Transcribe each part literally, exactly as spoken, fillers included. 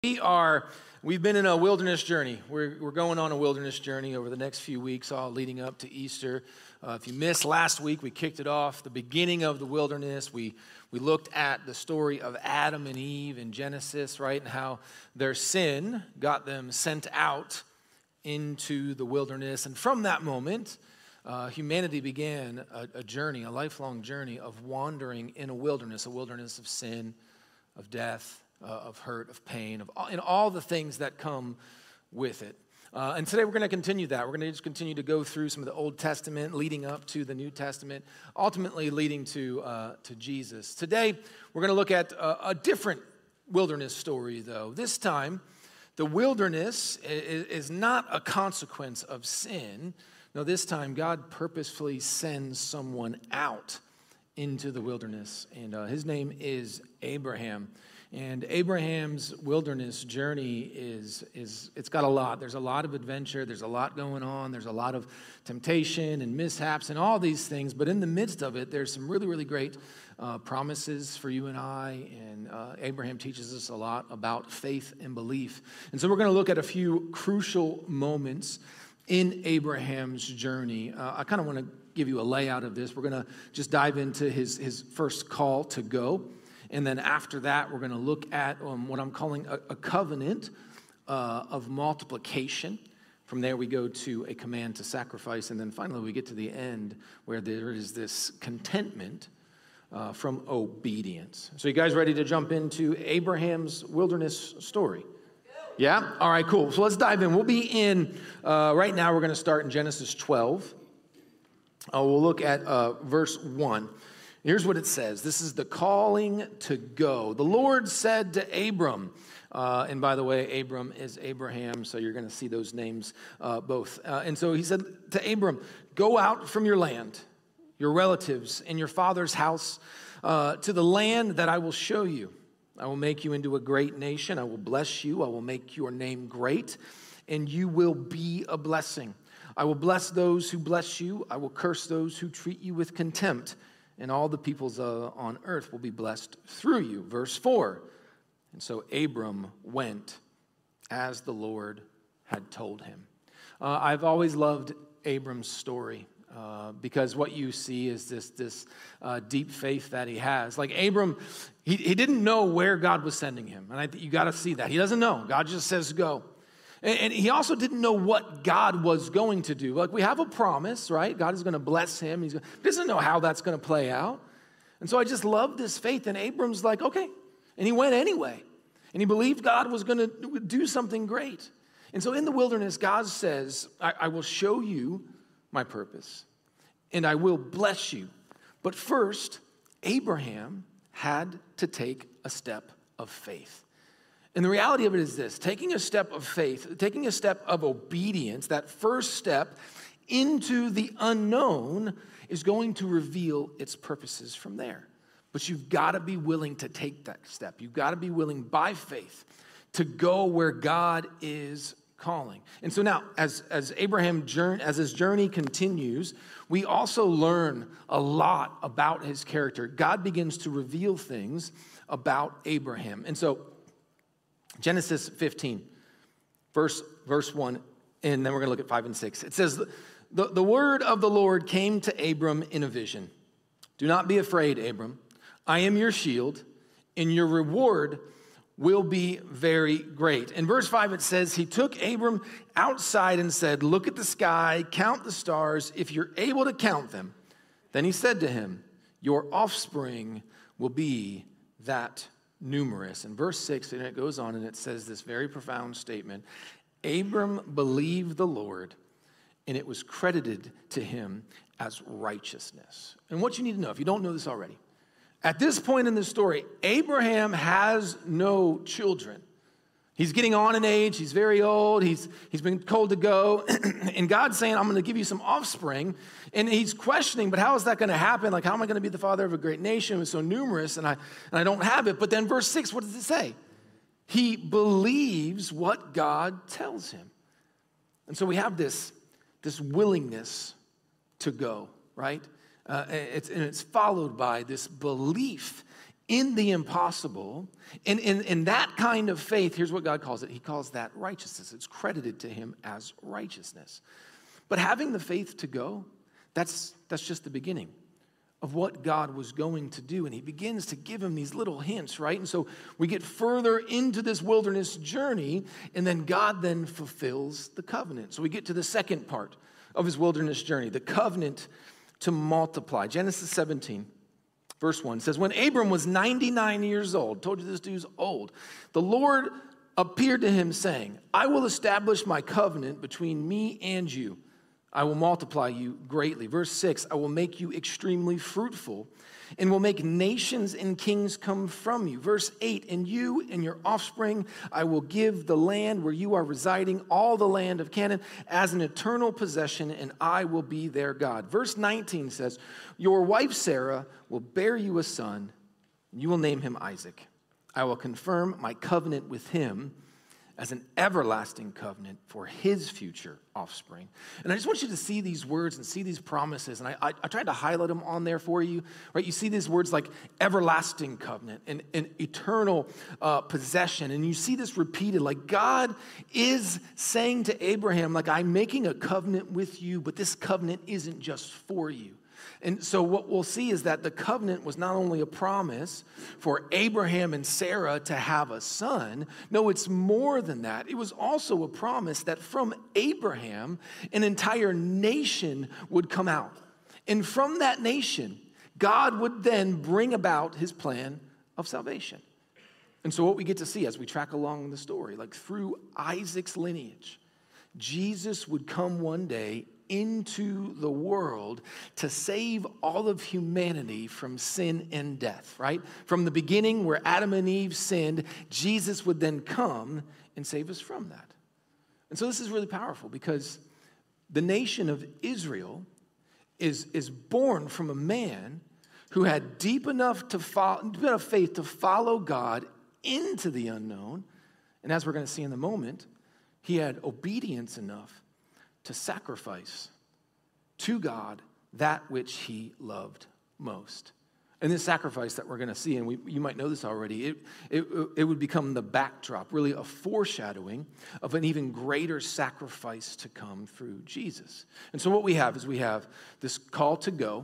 We are, we've been in a wilderness journey. We're, we're going on a wilderness journey over the next few weeks, all leading up to Easter. Uh, if you missed last week, we kicked it off, the beginning of the wilderness. We, we looked at the story of Adam and Eve in Genesis, right? And how their sin got them sent out into the wilderness. And from that moment, uh, humanity began a, a journey, a lifelong journey of wandering in a wilderness, a wilderness of sin, of death, Uh, of hurt, of pain, of all, and all the things that come with it. Uh, and today we're going to continue that. We're going to just continue to go through some of the Old Testament, leading up to the New Testament, ultimately leading to uh, to Jesus. Today we're going to look at a, a different wilderness story, though. This time, the wilderness is, is not a consequence of sin. No, this time God purposefully sends someone out into the wilderness, and uh, his name is Abraham. And Abraham's wilderness journey is, is, it's got a lot. There's a lot of adventure. There's a lot going on. There's a lot of temptation and mishaps and all these things. But in the midst of it, there's some really, really great uh, promises for you and I. And uh, Abraham teaches us a lot about faith and belief. And so we're going to look at a few crucial moments in Abraham's journey. Uh, I kind of want to give you a layout of this. We're going to just dive into his, his first call to go. And then after that, we're going to look at um, what I'm calling a, a covenant uh, of multiplication. From there, we go to a command to sacrifice. And then finally, we get to the end where there is this contentment uh, from obedience. So you guys ready to jump into Abraham's wilderness story? Yeah? All right, cool. So let's dive in. We'll be in, uh, right now, we're going to start in Genesis twelve. Uh, we'll look at uh, verse one. Here's what it says. This is the calling to go. The Lord said to Abram, uh, and by the way, Abram is Abraham, so you're going to see those names uh, both. Uh, and so he said to Abram, go out from your land, your relatives, and your father's house, uh, to the land that I will show you. I will make you into a great nation. I will bless you. I will make your name great, and you will be a blessing. I will bless those who bless you. I will curse those who treat you with contempt. And all the peoples uh, on earth will be blessed through you. Verse four. And so Abram went as the Lord had told him. Uh, I've always loved Abram's story uh, because what you see is this, this uh, deep faith that he has. Like Abram, he, he didn't know where God was sending him. And I think you got to see that. He doesn't know. God just says go. And he also didn't know what God was going to do. Like we have a promise, right? God is going to bless him. He's, he doesn't know how that's going to play out. And so I just love this faith. And Abram's like, okay. And he went anyway. And he believed God was going to do something great. And so in the wilderness, God says, I, I will show you my purpose. And I will bless you. But first, Abraham had to take a step of faith. And the reality of it is this, taking a step of faith, taking a step of obedience, that first step into the unknown is going to reveal its purposes from there. But you've got to be willing to take that step. You've got to be willing by faith to go where God is calling. And so now, as, as Abraham, journey, as his journey continues, we also learn a lot about his character. God begins to reveal things about Abraham. And so, Genesis fifteen, verse, verse one, and then we're going to look at five and six. It says, the, the word of the Lord came to Abram in a vision. Do not be afraid, Abram. I am your shield, and your reward will be very great. In verse five, it says, he took Abram outside and said, look at the sky, count the stars, if you're able to count them. Then he said to him, your offspring will be that numerous. In verse six, and it goes on and it says this very profound statement, Abram believed the Lord, and it was credited to him as righteousness. And what you need to know, if you don't know this already, at this point in the story, Abraham has no children. He's getting on in age. He's very old. He's, he's been told to go. And God's saying, I'm going to give you some offspring. And he's questioning, but how is that going to happen? Like, how am I going to be the father of a great nation who's so numerous and I, and I don't have it? But then verse six, what does it say? He believes what God tells him. And so we have this, this willingness to go, right? Uh, it's, and it's followed by this belief in the impossible. And in, in that kind of faith, here's what God calls it. He calls that righteousness. It's credited to him as righteousness. But having the faith to go, that's, that's just the beginning of what God was going to do. And he begins to give him these little hints, right? And so we get further into this wilderness journey, and then God then fulfills the covenant. So we get to the second part of his wilderness journey, the covenant to multiply. Genesis seventeen, verse one says, when Abram was ninety-nine years old, told you this dude's old, the Lord appeared to him saying, I will establish my covenant between me and you. I will multiply you greatly. Verse six, I will make you extremely fruitful and will make nations and kings come from you. Verse eight, and you and your offspring, I will give the land where you are residing, all the land of Canaan, as an eternal possession, and I will be their God. Verse nineteen says, your wife Sarah will bear you a son, and you will name him Isaac. I will confirm my covenant with him as an everlasting covenant for his future offspring. And I just want you to see these words and see these promises. And I, I, I tried to highlight them on there for you, right? You see these words like everlasting covenant and, and eternal uh, possession. And you see this repeated, like God is saying to Abraham, like, I'm making a covenant with you, but this covenant isn't just for you. And so what we'll see is that the covenant was not only a promise for Abraham and Sarah to have a son. No, it's more than that. It was also a promise that from Abraham, an entire nation would come out. And from that nation, God would then bring about his plan of salvation. And so what we get to see as we track along the story, like through Isaac's lineage, Jesus would come one day into the world to save all of humanity from sin and death, right? From the beginning where Adam and Eve sinned, Jesus would then come and save us from that. And so this is really powerful because the nation of Israel is, is born from a man who had deep enough, to follow, deep enough faith to follow God into the unknown. And as we're going to see in a moment, he had obedience enough to sacrifice to God that which he loved most. And this sacrifice that we're going to see, and we, you might know this already, it, it, it would become the backdrop, really a foreshadowing of an even greater sacrifice to come through Jesus. And so what we have is we have this call to go,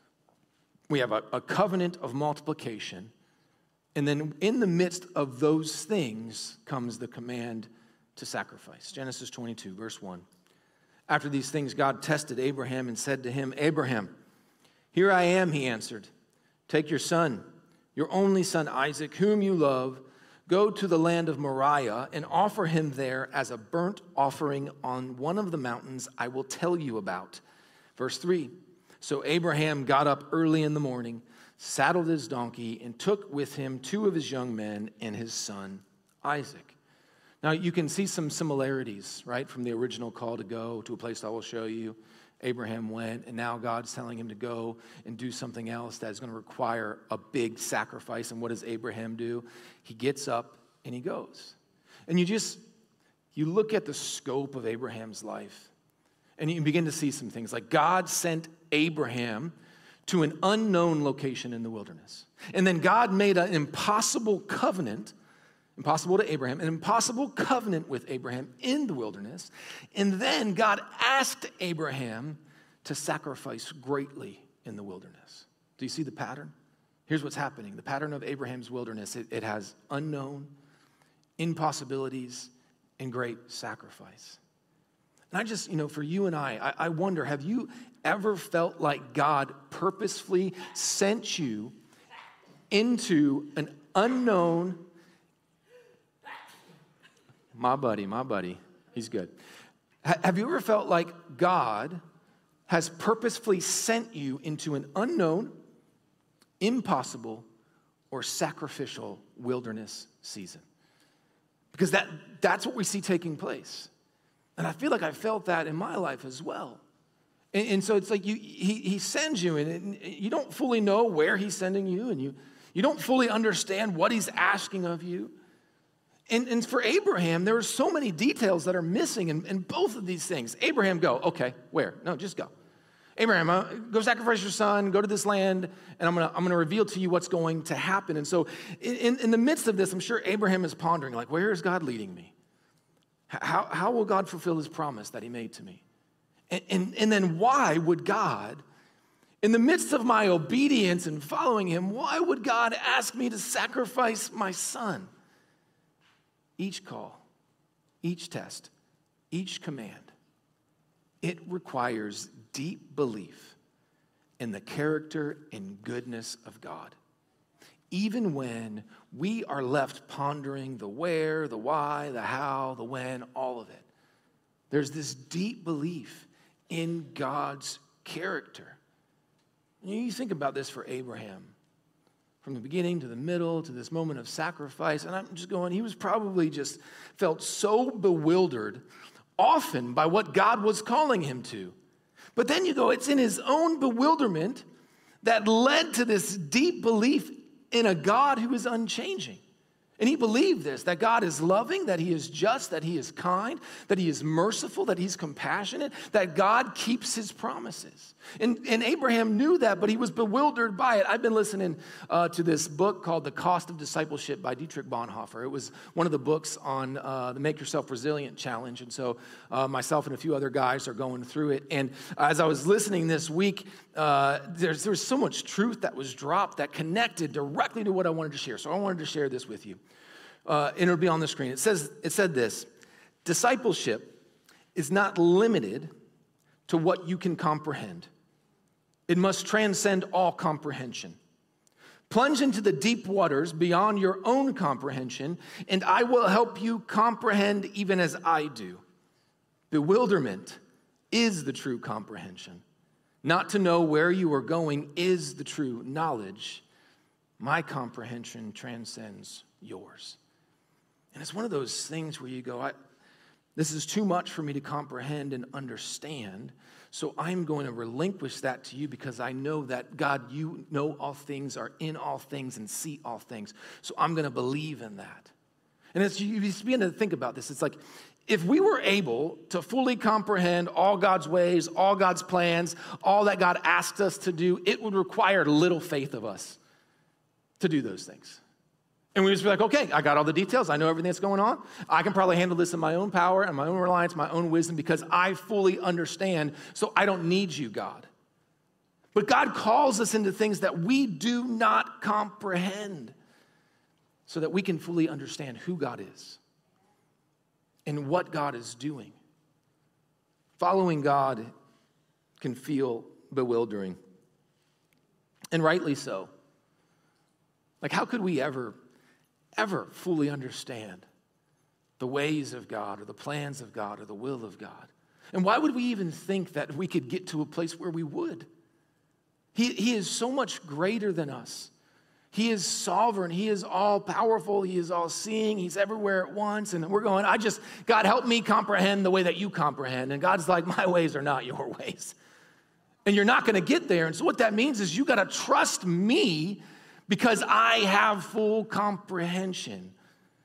we have a, a covenant of multiplication, and then in the midst of those things comes the command to sacrifice. Genesis twenty-two, verse one. After these things, God tested Abraham and said to him, Abraham, here I am, he answered. Take your son, your only son Isaac, whom you love, go to the land of Moriah and offer him there as a burnt offering on one of the mountains I will tell you about. Verse three, so Abraham got up early in the morning, saddled his donkey, and took with him two of his young men and his son Isaac. Now, you can see some similarities, right, from the original call to go to a place I will show you. Abraham went, and now God's telling him to go and do something else that is going to require a big sacrifice. And what does Abraham do? He gets up and he goes. And you just, you look at the scope of Abraham's life, and you begin to see some things. Like God sent Abraham to an unknown location in the wilderness. And then God made an impossible covenant Impossible to Abraham, an impossible covenant with Abraham in the wilderness. And then God asked Abraham to sacrifice greatly in the wilderness. Do you see the pattern? Here's what's happening. The pattern of Abraham's wilderness, it, it has unknown, impossibilities, and great sacrifice. And I just, you know, for you and I, I, I wonder, have you ever felt like God purposefully sent you into an unknown, My buddy, my buddy, he's good. Have you ever felt like God has purposefully sent you into an unknown, impossible, or sacrificial wilderness season? Because that, that's what we see taking place. And I feel like I felt that in my life as well. And, and so it's like you, he, he sends you, and you don't fully know where he's sending you, and you, you don't fully understand what he's asking of you. And, and for Abraham, there are so many details that are missing in, in both of these things. Abraham, go. Okay, where? No, just go. Abraham, uh, go sacrifice your son, go to this land, and I'm going to I'm gonna reveal to you what's going to happen. And so in, in the midst of this, I'm sure Abraham is pondering, like, where is God leading me? How, how will God fulfill his promise that he made to me? And, and, and then why would God, in the midst of my obedience and following him, why would God ask me to sacrifice my son? Each call, each test, each command, it requires deep belief in the character and goodness of God. Even when we are left pondering the where, the why, the how, the when, all of it, there's this deep belief in God's character. You think about this for Abraham, from the beginning to the middle to this moment of sacrifice, and I'm just going, he was probably just felt so bewildered often by what God was calling him to. But then you go, it's in his own bewilderment that led to this deep belief in a God who is unchanging. And he believed this, that God is loving, that he is just, that he is kind, that he is merciful, that he's compassionate, that God keeps his promises. And, and Abraham knew that, but he was bewildered by it. I've been listening uh, to this book called The Cost of Discipleship by Dietrich Bonhoeffer. It was one of the books on uh, the Make Yourself Resilient Challenge. And so uh, myself and a few other guys are going through it. And as I was listening this week, uh, there's, there's so much truth that was dropped that connected directly to what I wanted to share. So I wanted to share this with you. Uh, and it'll be on the screen. It says, it said this: discipleship is not limited to what you can comprehend. It must transcend all comprehension. Plunge into the deep waters beyond your own comprehension, and I will help you comprehend even as I do. Bewilderment is the true comprehension. Not to know where you are going is the true knowledge. My comprehension transcends yours. And it's one of those things where you go, I, this is too much for me to comprehend and understand, so I'm going to relinquish that to you because I know that, God, you know all things, are in all things, and see all things. So I'm going to believe in that. And as you begin to think about this, it's like, if we were able to fully comprehend all God's ways, all God's plans, all that God asked us to do, it would require little faith of us to do those things. And we just be like, okay, I got all the details. I know everything that's going on. I can probably handle this in my own power and my own reliance, my own wisdom, because I fully understand, so I don't need you, God. But God calls us into things that we do not comprehend so that we can fully understand who God is and what God is doing. Following God can feel bewildering, and rightly so. Like, how could we ever ever fully understand the ways of God or the plans of God or the will of God? And why would we even think that we could get to a place where we would? He, he is so much greater than us. He is sovereign. He is all powerful. He is all seeing. He's everywhere at once. And we're going, I just, God, help me comprehend the way that you comprehend. And God's like, my ways are not your ways. And you're not going to get there. And so what that means is you got to trust me because I have full comprehension.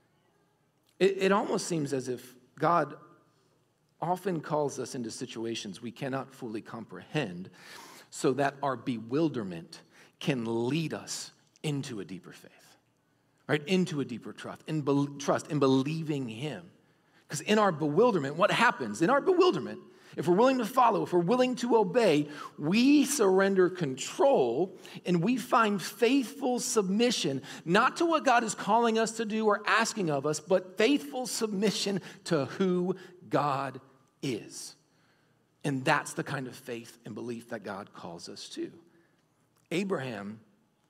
It, it almost seems as if God often calls us into situations we cannot fully comprehend so that our bewilderment can lead us into a deeper faith, right? Into a deeper trust, in be- trust in believing him. Because in our bewilderment, what happens? In our bewilderment, if we're willing to follow, if we're willing to obey, we surrender control and we find faithful submission, not to what God is calling us to do or asking of us, but faithful submission to who God is. And that's the kind of faith and belief that God calls us to. Abraham,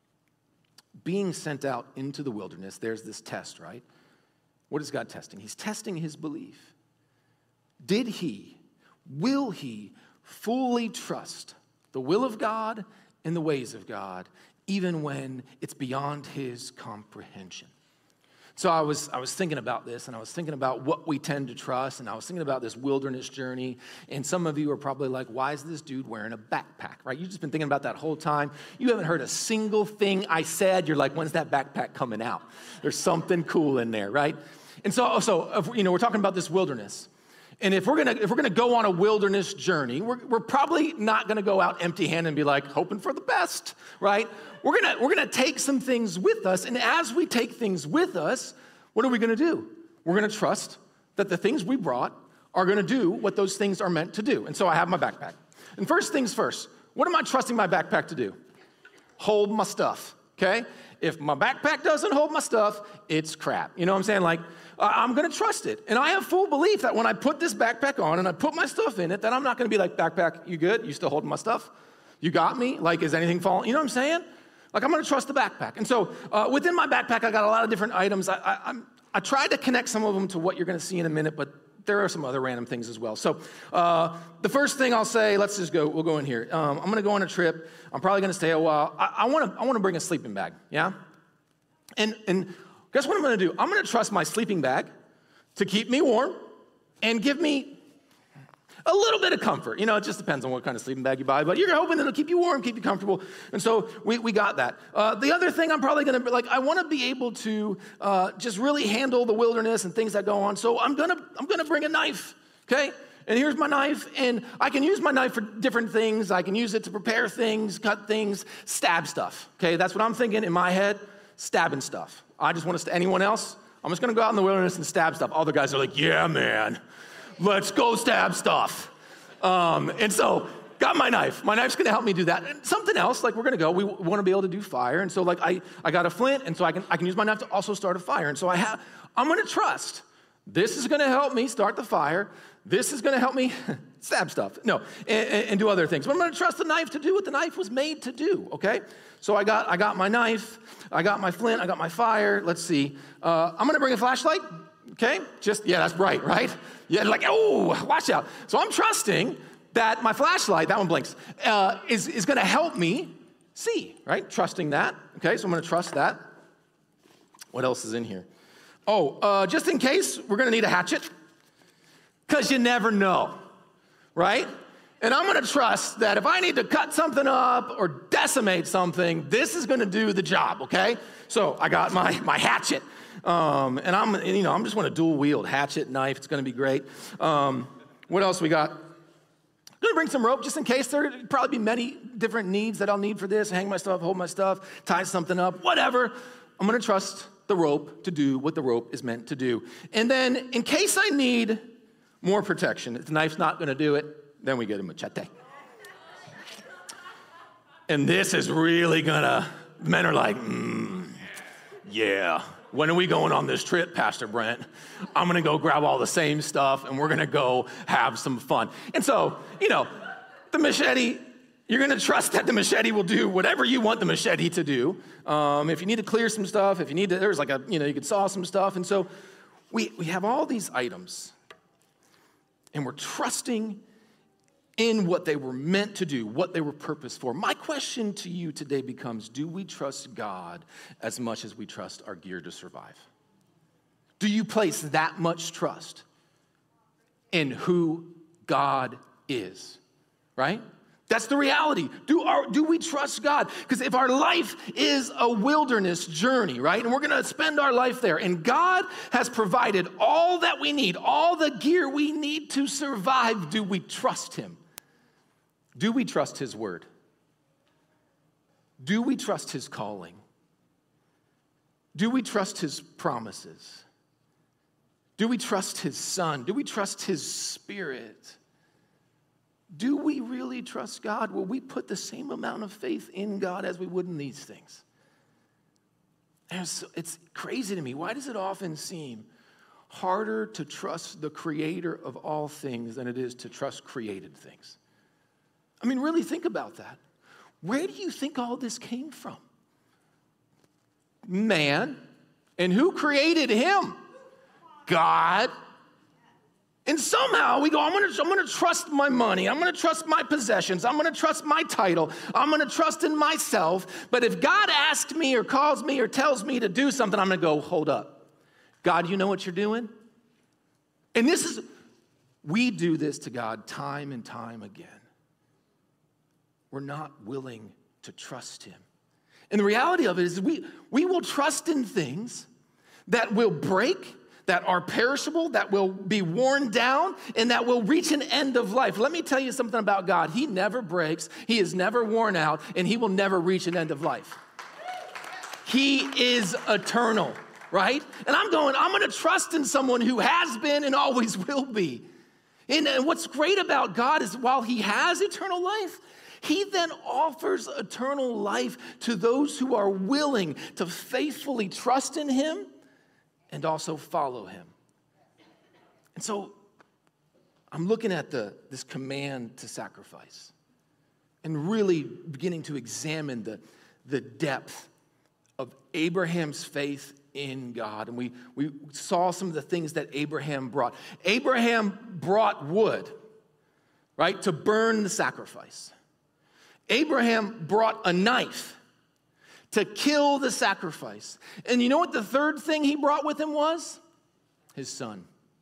being sent out into the wilderness, there's this test, right? What is God testing? He's testing his belief. Did he Will he fully trust the will of God and the ways of God, even when it's beyond his comprehension? So I was I was thinking about this, and I was thinking about what we tend to trust, and I was thinking about this wilderness journey, and some of you are probably like, why is this dude wearing a backpack, right? You've just been thinking about that whole time. You haven't heard a single thing I said. You're like, when's that backpack coming out? There's something cool in there, right? And so, so you know, we're talking about this wilderness. And if we're gonna if we're gonna go on a wilderness journey, we're, we're probably not gonna go out empty-handed and be like hoping for the best, right? We're gonna we're gonna take some things with us, and as we take things with us, what are we gonna do? We're gonna trust that the things we brought are gonna do what those things are meant to do. And so I have my backpack. And first things first, what am I trusting my backpack to do? Hold my stuff, okay? If my backpack doesn't hold my stuff, it's crap. You know what I'm saying? Like, uh, I'm gonna trust it. And I have full belief that when I put this backpack on and I put my stuff in it, that I'm not gonna be like, backpack, you good? You still holding my stuff? You got me? Like, is anything falling? You know what I'm saying? Like, I'm gonna trust the backpack. And so uh, within my backpack, I got a lot of different items. I, I, I'm, I tried to connect some of them to what you're gonna see in a minute, but there are some other random things as well. So uh, the first thing I'll say, let's just go, we'll go in here. Um, I'm gonna go on a trip. I'm probably gonna stay a while. I, I wanna I wanna bring a sleeping bag, yeah? And, and guess what I'm gonna do? I'm gonna trust my sleeping bag to keep me warm and give me a little bit of comfort. You know, it just depends on what kind of sleeping bag you buy, but you're hoping it'll keep you warm, keep you comfortable. And so we, we got that. Uh, the other thing I'm probably gonna, like, I wanna be able to uh, just really handle the wilderness and things that go on. So I'm gonna, I'm gonna bring a knife, okay? And here's my knife, and I can use my knife for different things. I can use it to prepare things, cut things, stab stuff, okay? That's what I'm thinking in my head, stabbing stuff. I just want to, st- anyone else? I'm just gonna go out in the wilderness and stab stuff. All the guys are like, yeah, man. Let's go stab stuff. Um, and so, got my knife. My knife's gonna help me do that. And something else, like we're gonna go, we w- wanna be able to do fire. And so like I, I got a flint, and so I can, I can use my knife to also start a fire. And so I have, I'm gonna trust, this is gonna help me start the fire. This is gonna help me stab stuff. No, and, and do other things. But I'm gonna trust the knife to do what the knife was made to do, okay? So I got, I got my knife, I got my flint, I got my fire. Let's see. Uh, I'm gonna bring a flashlight. Okay, just, yeah, that's bright, right? Yeah, like, oh, watch out. So I'm trusting that my flashlight, that one blinks, uh, is, is gonna help me see, right? Trusting that, okay, so I'm gonna trust that. What else is in here? Oh, uh, just in case, we're gonna need a hatchet, because you never know, right? And I'm gonna trust that if I need to cut something up or decimate something, this is gonna do the job, okay? So I got my, my hatchet. Um, and I'm, you know, I'm just want to dual wield, hatchet, knife. It's going to be great. Um, what else we got? I'm going to bring some rope just in case. There will probably be many different needs that I'll need for this. Hang my stuff, hold my stuff, tie something up, whatever. I'm going to trust the rope to do what the rope is meant to do. And then in case I need more protection, if the knife's not going to do it, then we get a machete. And this is really going to, men are like, mm, yeah. When are we going on this trip, Pastor Brent? I'm gonna go grab all the same stuff and we're gonna go have some fun. And so, you know, the machete, you're gonna trust that the machete will do whatever you want the machete to do. Um, if you need to clear some stuff, if you need to, there's like a, you know, you could saw some stuff. And so we, we have all these items and we're trusting in what they were meant to do, what they were purposed for. My question to you today becomes, do we trust God as much as we trust our gear to survive? Do you place that much trust in who God is, right? That's the reality. Do, our, do we trust God? Because if our life is a wilderness journey, right, and we're gonna spend our life there, and God has provided all that we need, all the gear we need to survive, do we trust Him? Do we trust His word? Do we trust His calling? Do we trust His promises? Do we trust His Son? Do we trust His Spirit? Do we really trust God? Will we put the same amount of faith in God as we would in these things? And it's, it's crazy to me. Why does it often seem harder to trust the Creator of all things than it is to trust created things? I mean, really think about that. Where do you think all this came from? Man. And who created him? God. And somehow we go, I'm gonna, I'm gonna trust my money. I'm gonna trust my possessions. I'm gonna trust my title. I'm gonna trust in myself. But if God asks me or calls me or tells me to do something, I'm gonna go, hold up. God, you know what you're doing? And this is, we do this to God time and time again. We're not willing to trust Him. And the reality of it is we, we will trust in things that will break, that are perishable, that will be worn down, and that will reach an end of life. Let me tell you something about God. He never breaks, he is never worn out, and he will never reach an end of life. He is eternal, right? And I'm going, I'm going to trust in someone who has been and always will be. And, and what's great about God is while he has eternal life, he then offers eternal life to those who are willing to faithfully trust in him and also follow him. And so I'm looking at the, this command to sacrifice and really beginning to examine the, the depth of Abraham's faith in God. And we, we saw some of the things that Abraham brought. Abraham brought wood, right, to burn the sacrifice. Abraham brought a knife to kill the sacrifice. And you know what the third thing he brought with him was? His son,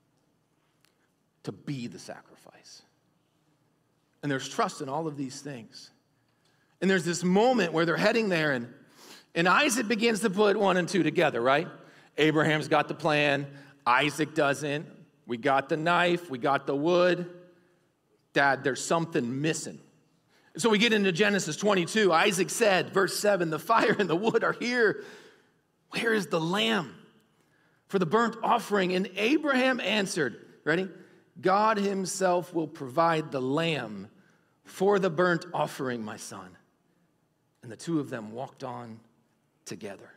to be the sacrifice. And there's trust in all of these things. And there's this moment where they're heading there, and, and Isaac begins to put one and two together, right? Abraham's got the plan. Isaac doesn't. We got the knife. We got the wood. Dad, there's something missing. So we get into Genesis twenty-two. Isaac said, verse seven, the fire and the wood are here. Where is the lamb for the burnt offering? And Abraham answered, ready? God himself will provide the lamb for the burnt offering, my son. And the two of them walked on together.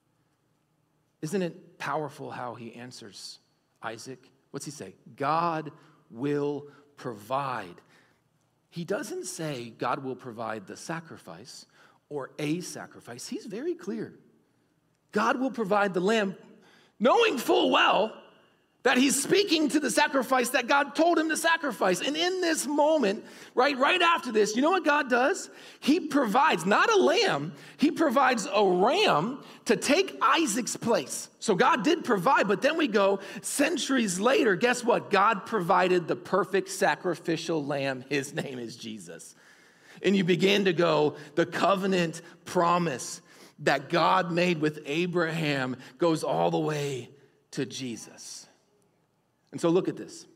Isn't it powerful how he answers Isaac? What's he say? God will provide. He doesn't say God will provide the sacrifice or a sacrifice. He's very clear. God will provide the lamb, knowing full well that he's speaking to the sacrifice that God told him to sacrifice. And in this moment, right, right after this, you know what God does? He provides, not a lamb, he provides a ram to take Isaac's place. So God did provide, but then we go centuries later, guess what? God provided the perfect sacrificial lamb. His name is Jesus. And you begin to go, the covenant promise that God made with Abraham goes all the way to Jesus. And so look at this.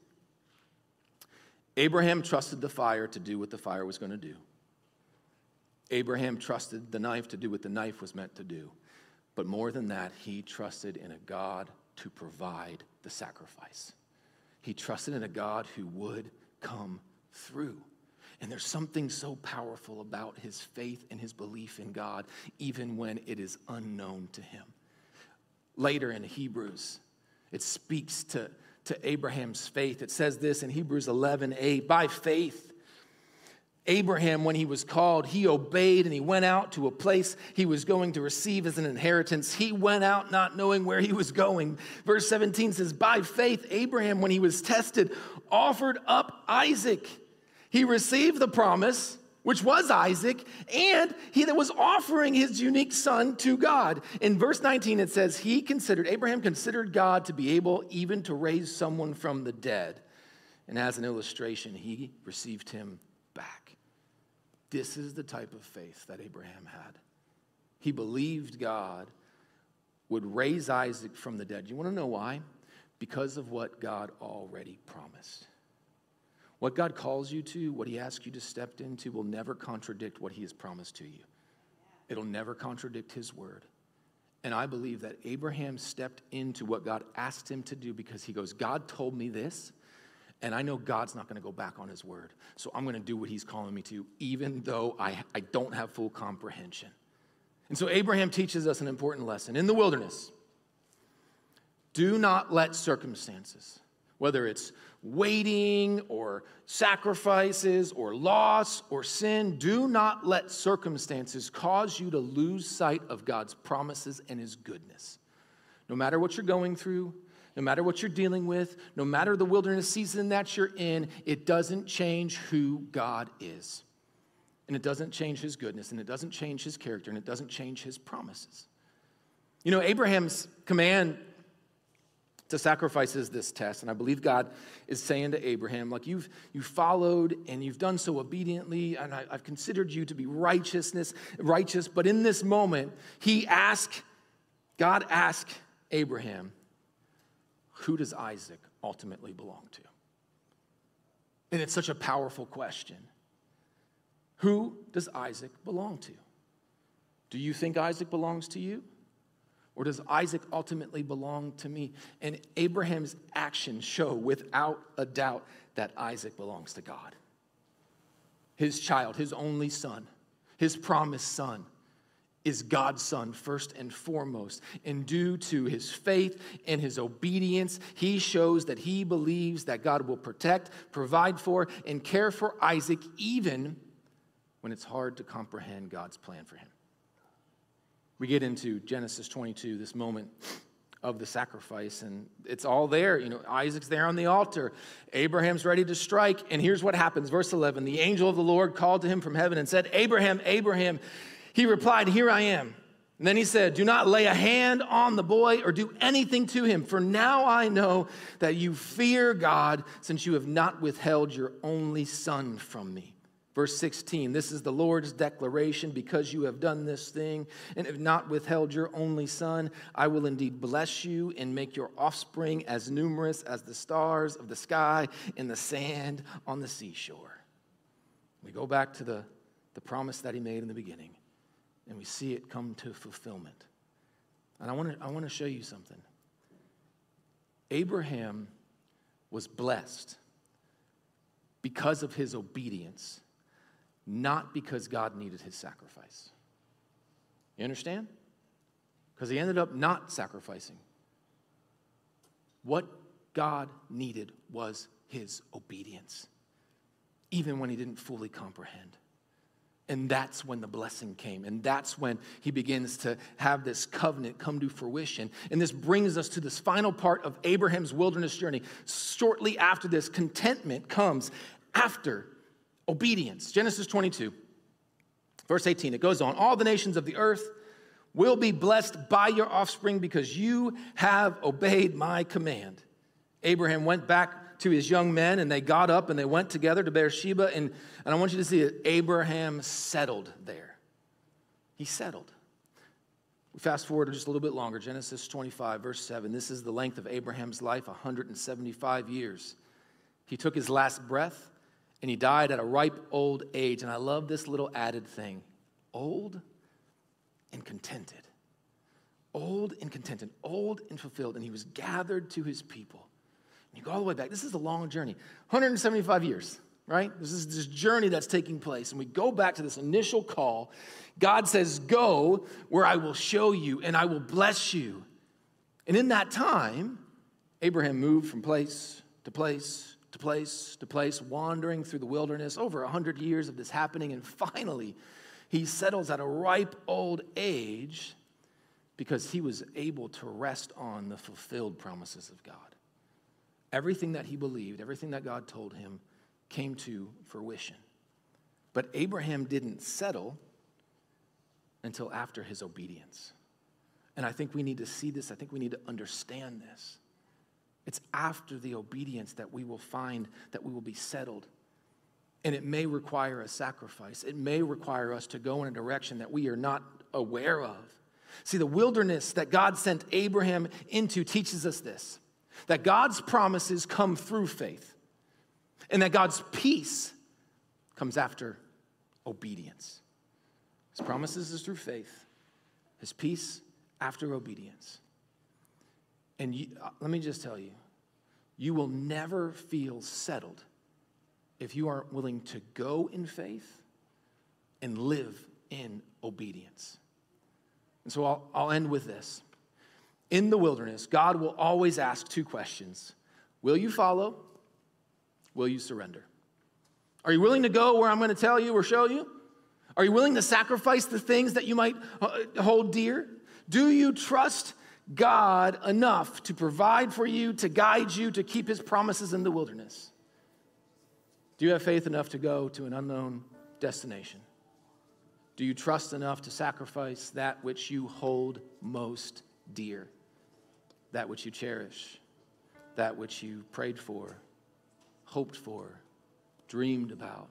Abraham trusted the fire to do what the fire was going to do. Abraham trusted the knife to do what the knife was meant to do. But more than that, he trusted in a God to provide the sacrifice. He trusted in a God who would come through. And there's something so powerful about his faith and his belief in God, even when it is unknown to him. Later in Hebrews, it speaks to to Abraham's faith. It says this in Hebrews eleven eight, by faith, Abraham, when he was called, he obeyed and he went out to a place he was going to receive as an inheritance. He went out not knowing where he was going. Verse seventeen says, by faith, Abraham, when he was tested, offered up Isaac. He received the promise, which was Isaac, and he that was offering his unique son to God. In verse nineteen, it says, he considered, Abraham considered God to be able even to raise someone from the dead. And as an illustration, he received him back. This is the type of faith that Abraham had. He believed God would raise Isaac from the dead. You want to know why? Because of what God already promised. What God calls you to, what he asks you to step into, will never contradict what he has promised to you. It'll never contradict his word. And I believe that Abraham stepped into what God asked him to do because he goes, God told me this, and I know God's not going to go back on his word. So I'm going to do what he's calling me to, even though I, I don't have full comprehension. And so Abraham teaches us an important lesson. In the wilderness, do not let circumstances, whether it's waiting or sacrifices or loss or sin, do not let circumstances cause you to lose sight of God's promises and his goodness. No matter what you're going through, no matter what you're dealing with, no matter the wilderness season that you're in, it doesn't change who God is. And it doesn't change his goodness, and it doesn't change his character, and it doesn't change his promises. You know, Abraham's command to sacrifice is this test, and I believe God is saying to Abraham, like, you've you followed and you've done so obediently, and I, I've considered you to be righteousness, righteous. But in this moment, he asked, God asked Abraham, who does Isaac ultimately belong to? And it's such a powerful question. Who does Isaac belong to? Do you think Isaac belongs to you? Or does Isaac ultimately belong to me? And Abraham's actions show without a doubt that Isaac belongs to God. His child, his only son, his promised son, is God's son first and foremost. And due to his faith and his obedience, he shows that he believes that God will protect, provide for, and care for Isaac even when it's hard to comprehend God's plan for him. We get into Genesis twenty-two, this moment of the sacrifice, and it's all there. You know, Isaac's there on the altar. Abraham's ready to strike, and here's what happens. Verse eleven, the angel of the Lord called to him from heaven and said, Abraham, Abraham. He replied, here I am. And then he said, do not lay a hand on the boy or do anything to him, for now I know that you fear God, since you have not withheld your only son from me. Verse sixteen, this is the Lord's declaration, because you have done this thing and have not withheld your only son, I will indeed bless you and make your offspring as numerous as the stars of the sky and the sand on the seashore. We go back to the, the promise that he made in the beginning, and we see it come to fulfillment. And I want to I want to show you something. Abraham was blessed because of his obedience, not because God needed his sacrifice. You understand? Because he ended up not sacrificing. What God needed was his obedience, even when he didn't fully comprehend. And that's when the blessing came. And that's when he begins to have this covenant come to fruition. And this brings us to this final part of Abraham's wilderness journey. Shortly after this, contentment comes after obedience. Genesis twenty-two, verse eighteen, it goes on. All the nations of the earth will be blessed by your offspring because you have obeyed my command. Abraham went back to his young men, and they got up and they went together to Beersheba. And, and I want you to see it. Abraham settled there. He settled. We fast forward just a little bit longer. Genesis twenty-five, verse seven. This is the length of Abraham's life, one hundred seventy-five years. He took his last breath, and he died at a ripe old age. And I love this little added thing. Old and contented. Old and contented. Old and fulfilled. And he was gathered to his people. And you go all the way back. This is a long journey. one hundred seventy-five years, right? This is this journey that's taking place. And we go back to this initial call. God says, go where I will show you and I will bless you. And in that time, Abraham moved from place to place to place to place, wandering through the wilderness, over one hundred years of this happening, and finally, he settles at a ripe old age because he was able to rest on the fulfilled promises of God. Everything that he believed, everything that God told him came to fruition. But Abraham didn't settle until after his obedience. And I think we need to see this. I think we need to understand this. It's after the obedience that we will find that we will be settled. And it may require a sacrifice. It may require us to go in a direction that we are not aware of. See, the wilderness that God sent Abraham into teaches us this, that God's promises come through faith, and that God's peace comes after obedience. His promises is through faith. His peace after obedience. And you, let me just tell you, you will never feel settled if you aren't willing to go in faith and live in obedience. And so I'll, I'll end with this. In the wilderness, God will always ask two questions. Will you follow? Will you surrender? Are you willing to go where I'm going to tell you or show you? Are you willing to sacrifice the things that you might hold dear? Do you trust God enough to provide for you, to guide you, to keep his promises in the wilderness? Do you have faith enough to go to an unknown destination? Do you trust enough to sacrifice that which you hold most dear, that which you cherish, that which you prayed for, hoped for, dreamed about?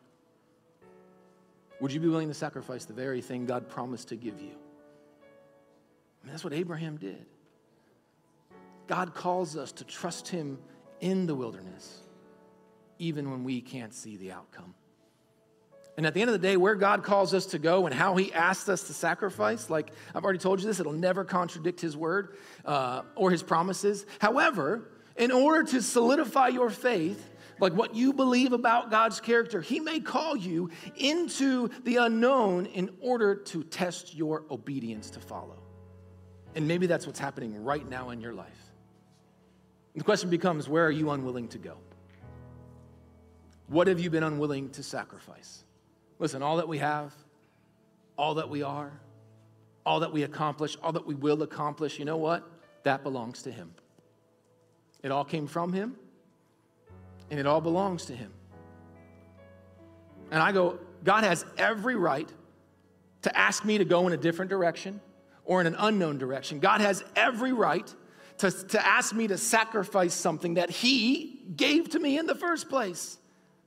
Would you be willing to sacrifice the very thing God promised to give you? I mean, that's what Abraham did. God calls us to trust him in the wilderness, even when we can't see the outcome. And at the end of the day, where God calls us to go and how he asks us to sacrifice, like I've already told you this, it'll never contradict his word uh, or his promises. However, in order to solidify your faith, like what you believe about God's character, he may call you into the unknown in order to test your obedience to follow. And maybe that's what's happening right now in your life. The question becomes, where are you unwilling to go? What have you been unwilling to sacrifice? Listen, all that we have, all that we are, all that we accomplish, all that we will accomplish, you know what? That belongs to him. It all came from him, and it all belongs to him. And I go, God has every right to ask me to go in a different direction or in an unknown direction. God has every right to, to ask me to sacrifice something that he gave to me in the first place.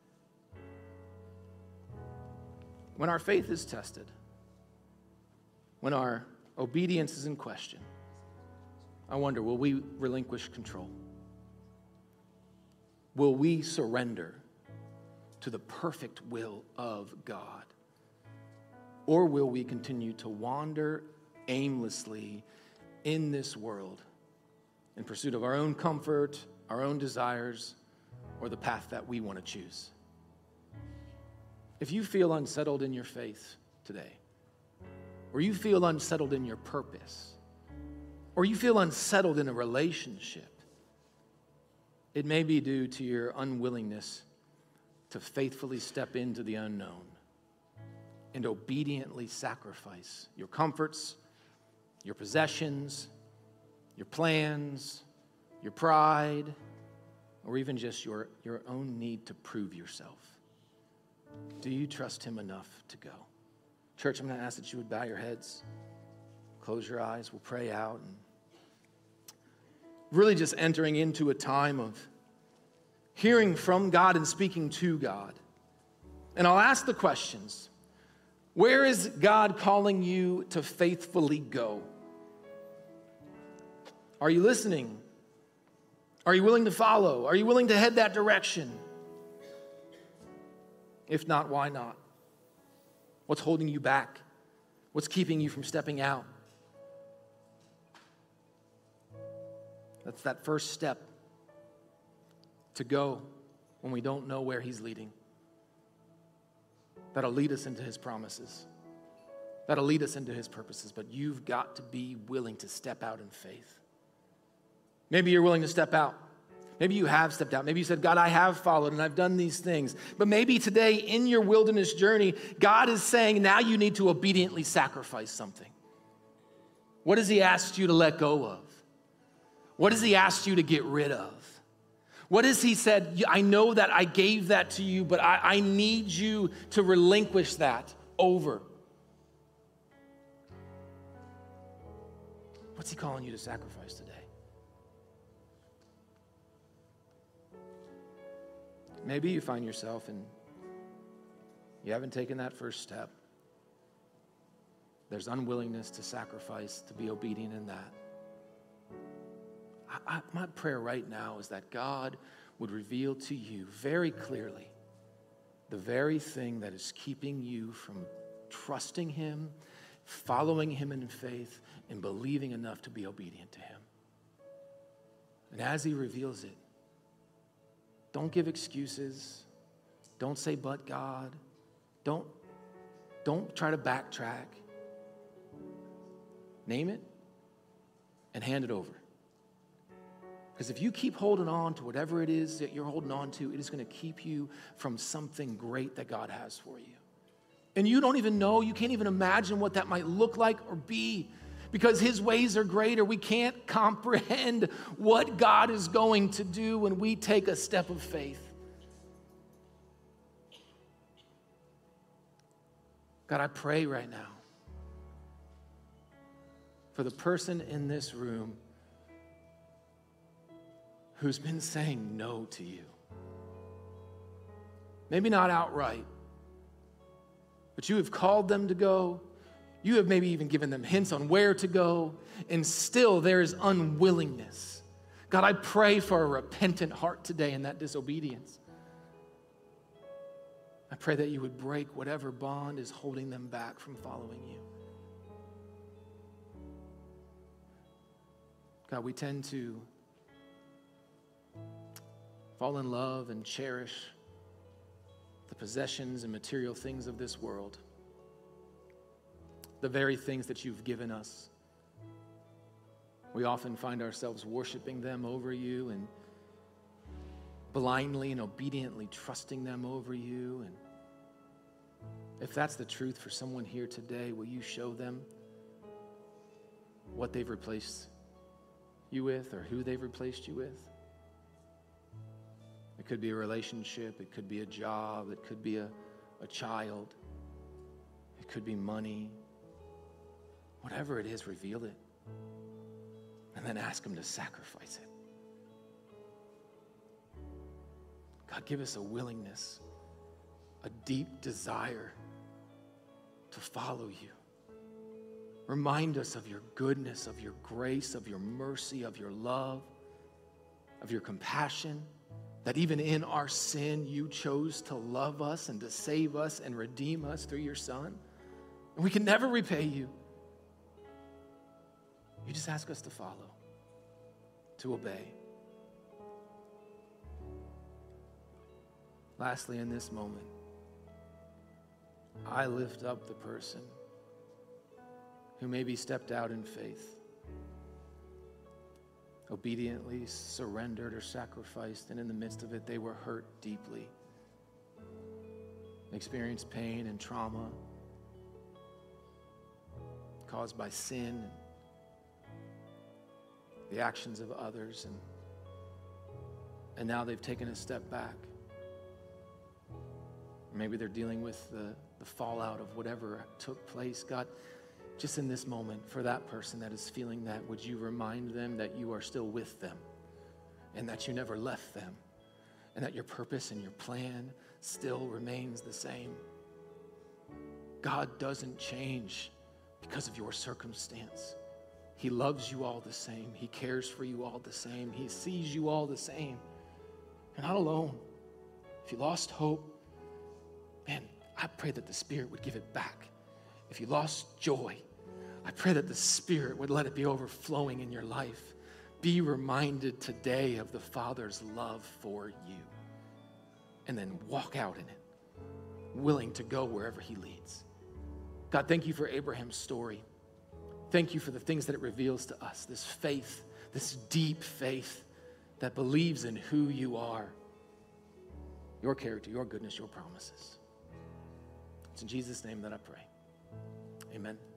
When our faith is tested, when our obedience is in question, I wonder, will we relinquish control? Will we surrender to the perfect will of God? Or will we continue to wander aimlessly in this world in pursuit of our own comfort, our own desires, or the path that we want to choose? If you feel unsettled in your faith today, or you feel unsettled in your purpose, or you feel unsettled in a relationship, it may be due to your unwillingness to faithfully step into the unknown and obediently sacrifice your comforts, your possessions, your plans, your pride, or even just your, your own need to prove yourself. Do you trust him enough to go? Church, I'm going to ask that you would bow your heads, close your eyes, we'll pray out, and really just entering into a time of hearing from God and speaking to God. And I'll ask the questions. Where is God calling you to faithfully go? Are you listening? Are you willing to follow? Are you willing to head that direction? If not, why not? What's holding you back? What's keeping you from stepping out? That's that first step to go when we don't know where he's leading. That'll lead us into his promises. That'll lead us into his purposes. But you've got to be willing to step out in faith. Maybe you're willing to step out. Maybe you have stepped out. Maybe you said, God, I have followed and I've done these things. But maybe today in your wilderness journey, God is saying now you need to obediently sacrifice something. What has he asked you to let go of? What has he asked you to get rid of? What has he said, I know that I gave that to you, but I, I need you to relinquish that over? What's he calling you to sacrifice today? Maybe you find yourself and you haven't taken that first step. There's unwillingness to sacrifice, to be obedient in that. I, I, my prayer right now is that God would reveal to you very clearly the very thing that is keeping you from trusting him, following him in faith, and believing enough to be obedient to him. And as he reveals it, don't give excuses. Don't say, but God. Don't, don't try to backtrack. Name it and hand it over. Because if you keep holding on to whatever it is that you're holding on to, it is going to keep you from something great that God has for you. And you don't even know, you can't even imagine what that might look like or be, because his ways are greater. We can't comprehend what God is going to do when we take a step of faith. God, I pray right now for the person in this room who's been saying no to you. Maybe not outright, but you have called them to go. You have maybe even given them hints on where to go, and still there is unwillingness. God, I pray for a repentant heart today in that disobedience. I pray that you would break whatever bond is holding them back from following you. God, we tend to fall in love and cherish the possessions and material things of this world, the very things that you've given us. We often find ourselves worshiping them over you and blindly and obediently trusting them over you. And if that's the truth for someone here today, will you show them what they've replaced you with or who they've replaced you with? It could be a relationship, it could be a job, it could be a, a child, it could be money. Whatever it is, reveal it. And then ask him to sacrifice it. God, give us a willingness, a deep desire to follow you. Remind us of your goodness, of your grace, of your mercy, of your love, of your compassion, that even in our sin, you chose to love us and to save us and redeem us through your Son. And we can never repay you. You just ask us to follow, to obey. Lastly, in this moment, I lift up the person who maybe stepped out in faith, obediently surrendered or sacrificed, and in the midst of it, they were hurt deeply, experienced pain and trauma caused by sin, the actions of others, and, and now they've taken a step back. Maybe they're dealing with the, the fallout of whatever took place. God, just in this moment, for that person that is feeling that, would you remind them that you are still with them and that you never left them and that your purpose and your plan still remains the same? God doesn't change because of your circumstance. He loves you all the same. He cares for you all the same. He sees you all the same. You're not alone. If you lost hope, man, I pray that the Spirit would give it back. If you lost joy, I pray that the Spirit would let it be overflowing in your life. Be reminded today of the Father's love for you. And then walk out in it, willing to go wherever he leads. God, thank you for Abraham's story. Thank you for the things that it reveals to us, this faith, this deep faith that believes in who you are, your character, your goodness, your promises. It's in Jesus' name that I pray. Amen.